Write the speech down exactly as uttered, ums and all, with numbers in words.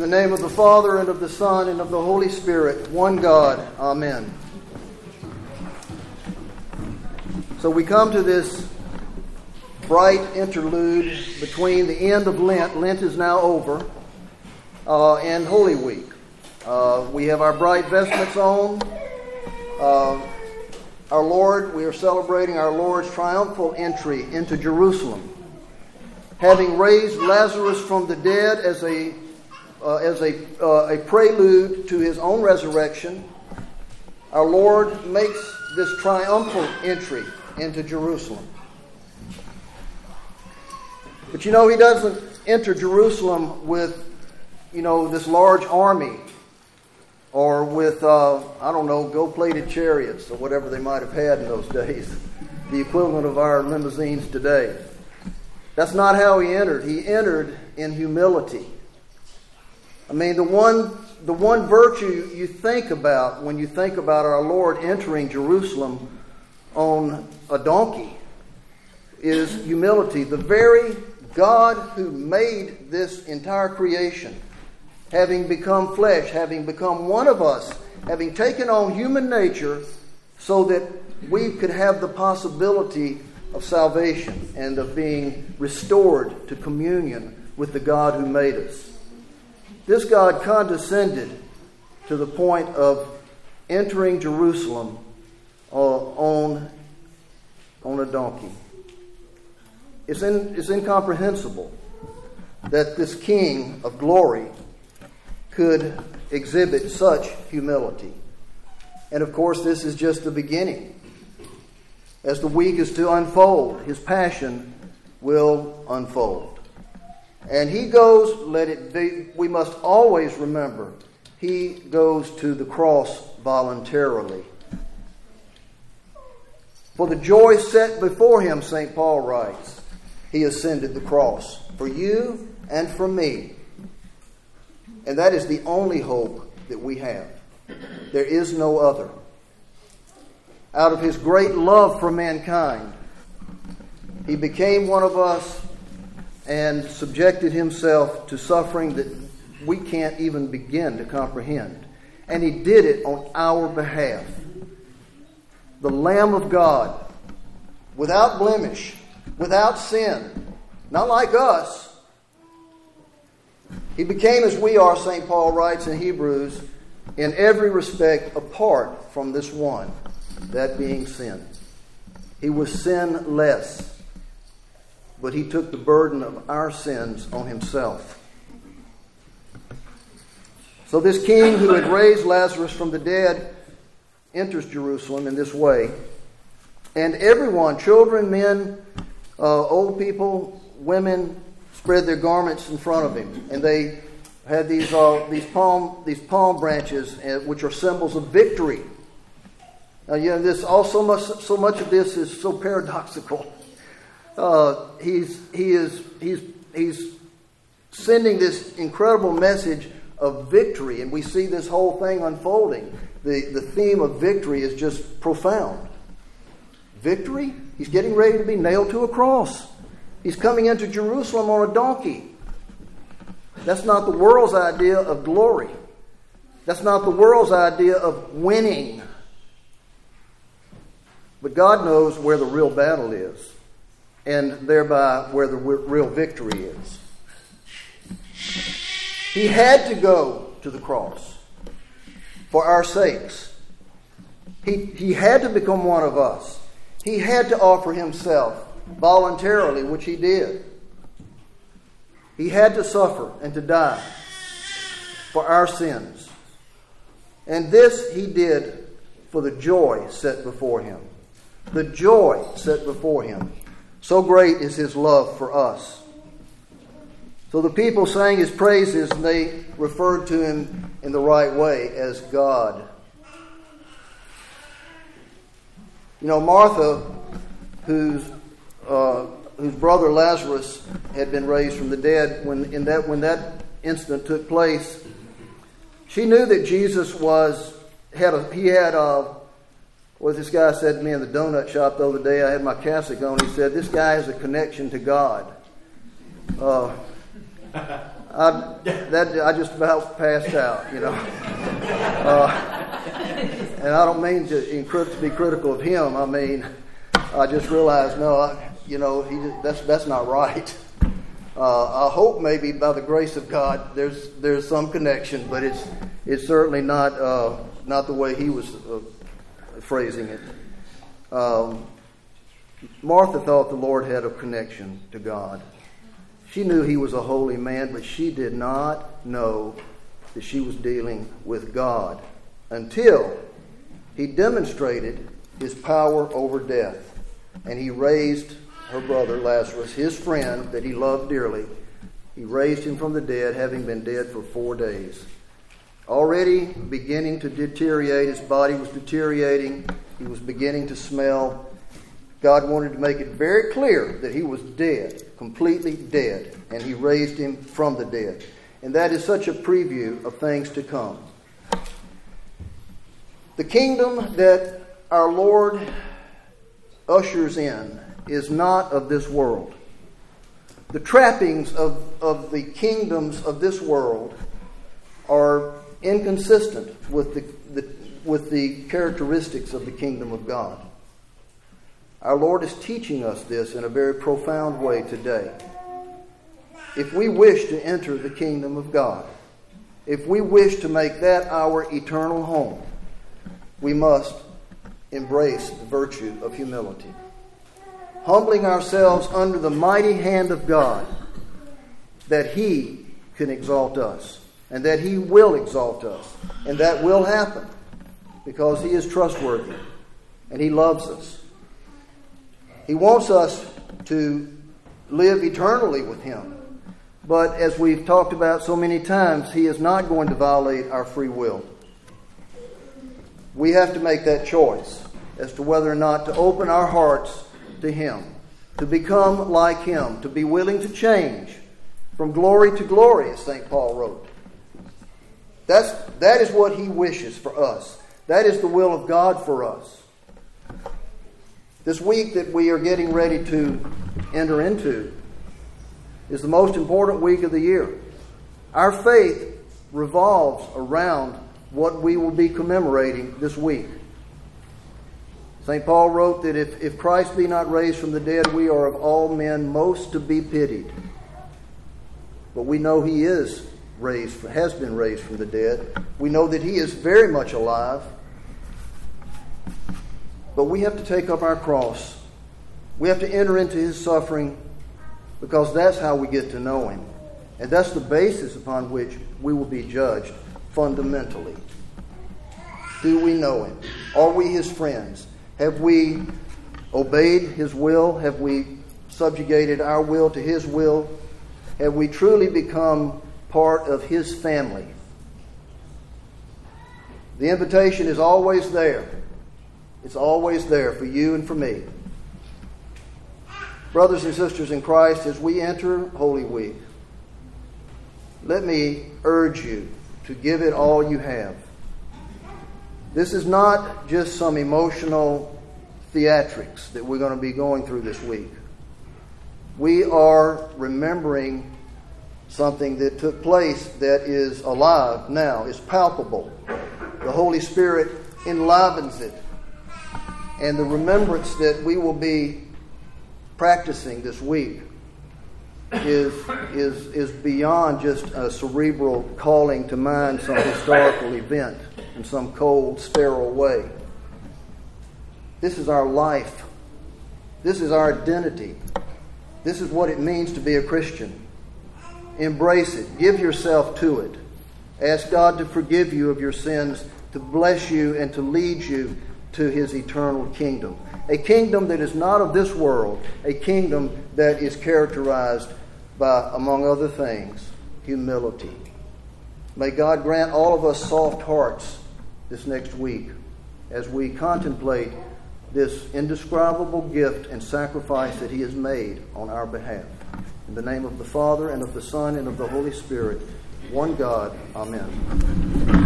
In the name of the Father, and of the Son, and of the Holy Spirit, one God. Amen. So we come to this bright interlude between the end of Lent. Lent is now over, uh, and Holy Week. Uh, we have our bright vestments on. Uh, our Lord, we are celebrating our Lord's triumphal entry into Jerusalem. Having raised Lazarus from the dead as a uh, as a uh, a prelude to his own resurrection, our Lord makes this triumphal entry into Jerusalem. But you know, he doesn't enter Jerusalem with, you know, this large army or with, uh, I don't know, gold-plated chariots or whatever they might have had in those days, the equivalent of our limousines today. That's not how he entered. He entered in humility. I mean, the one the one virtue you think about when you think about our Lord entering Jerusalem on a donkey is humility. The very God who made this entire creation, having become flesh, having become one of us, having taken on human nature so that we could have the possibility of salvation and of being restored to communion with the God who made us. This God condescended to the point of entering Jerusalem uh, on, on a donkey. It's, in, it's incomprehensible that this King of glory could exhibit such humility. And of course, this is just the beginning. As the week is to unfold, his passion will unfold. And he goes, let it be, we must always remember, he goes to the cross voluntarily. For the joy set before him, Saint Paul writes, he ascended the cross for you and for me. And that is the only hope that we have. There is no other. Out of his great love for mankind, he became one of us and subjected himself to suffering that we can't even begin to comprehend. And he did it on our behalf. The Lamb of God, without blemish, without sin, not like us. He became as we are, Saint Paul writes in Hebrews, in every respect apart from this one, that being sin. He was sinless, but he took the burden of our sins on himself. So this king who had raised Lazarus from the dead enters Jerusalem in this way. And everyone, children, men, uh, old people, women, spread their garments in front of him. And they had these uh, these palm these palm branches, uh, which are symbols of victory. Now, you know, this also much so much of this is so paradoxical. Uh, he's he is he's he's sending this incredible message of victory, and we see this whole thing unfolding. The the theme of victory is just profound. Victory? He's getting ready to be nailed to a cross. He's coming into Jerusalem on a donkey. That's not the world's idea of glory. That's not the world's idea of winning. But God knows where the real battle is, and thereby where the real victory is. He had to go to the cross for our sakes. He, he had to become one of us. He had to offer himself voluntarily, which he did. He had to suffer and to die for our sins. And this he did for the joy set before him. The joy set before him. So great is his love for us. So the people sang his praises, and they referred to him in the right way as God. You know, Martha, whose uh, whose brother Lazarus had been raised from the dead, when in that when that incident took place, she knew that Jesus was had a he had a Well, this guy said to me in the donut shop the other day, I had my cassock on, he said, this guy has a connection to God. Uh, I, that, I just about passed out, you know. Uh, and I don't mean to, to be critical of him. I mean, I just realized, no, I, you know, he, that's that's not right. Uh, I hope maybe by the grace of God, there's there's some connection, but it's it's certainly not uh, not the way he was uh, phrasing it. Um, Martha thought the Lord had a connection to God. She knew he was a holy man, but she did not know that she was dealing with God until he demonstrated his power over death. And he raised her brother Lazarus, his friend that he loved dearly. He raised him from the dead, having been dead for four days. Already beginning to deteriorate, his body was deteriorating. He was beginning to smell. God wanted to make it very clear that he was dead, completely dead, and he raised him from the dead. And that is such a preview of things to come. The kingdom that our Lord ushers in is not of this world. The trappings of, of the kingdoms of this world are inconsistent with the, the, with the characteristics of the kingdom of God. Our Lord is teaching us this in a very profound way today. If we wish to enter the kingdom of God, if we wish to make that our eternal home, we must embrace the virtue of humility. Humbling ourselves under the mighty hand of God, that he can exalt us, and that he will exalt us. And that will happen, because he is trustworthy, and he loves us. He wants us to live eternally with him. But as we've talked about so many times, he is not going to violate our free will. We have to make that choice as to whether or not to open our hearts to him, to become like him, to be willing to change from glory to glory, as Saint Paul wrote. That's, that is what he wishes for us. That is the will of God for us. This week that we are getting ready to enter into is the most important week of the year. Our faith revolves around what we will be commemorating this week. Saint Paul wrote that if, if Christ be not raised from the dead, we are of all men most to be pitied. But we know he is raised, has been raised from the dead. We know that he is very much alive. But we have to take up our cross. We have to enter into his suffering, because that's how we get to know him. And that's the basis upon which we will be judged fundamentally. Do we know him? Are we his friends? Have we obeyed his will? Have we subjugated our will to his will? Have we truly become part of his family? The invitation is always there. It's always there for you and for me. Brothers and sisters in Christ, as we enter Holy Week, let me urge you to give it all you have. This is not just some emotional theatrics that we're going to be going through this week. We are remembering something that took place that is alive now, is palpable. The Holy Spirit enlivens it. And the remembrance that we will be practicing this week is, is, is beyond just a cerebral calling to mind some historical event in some cold, sterile way. This is our life. This is our identity. This is what it means to be a Christian. Embrace it. Give yourself to it. Ask God to forgive you of your sins, to bless you, and to lead you to his eternal kingdom. A kingdom that is not of this world. A kingdom that is characterized by, among other things, humility. May God grant all of us soft hearts this next week as we contemplate this indescribable gift and sacrifice that he has made on our behalf. In the name of the Father, and of the Son, and of the Holy Spirit, one God. Amen.